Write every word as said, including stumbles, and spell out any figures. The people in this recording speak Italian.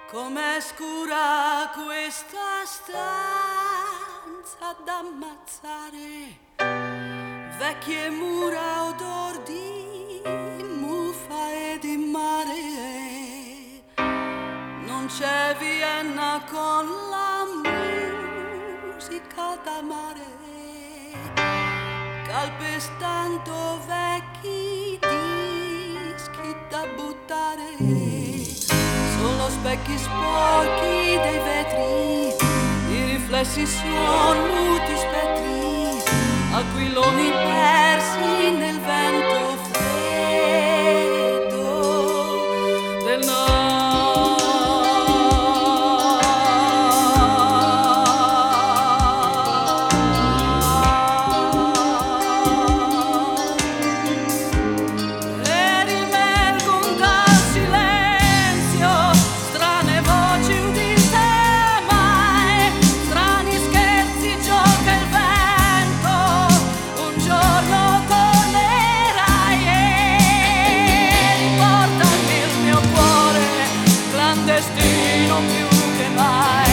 Com'è scura questa stanza d'ammazzare, vecchie mura odor di muffa e di mare. Non c'è Vienna con la musica da mare, calpestando vecchi dischi da buttare. Solo specchi sporchi dei vetri, i riflessi sono muti spettri, aquiloni persi nel vento freddo del no. Destino più che mai.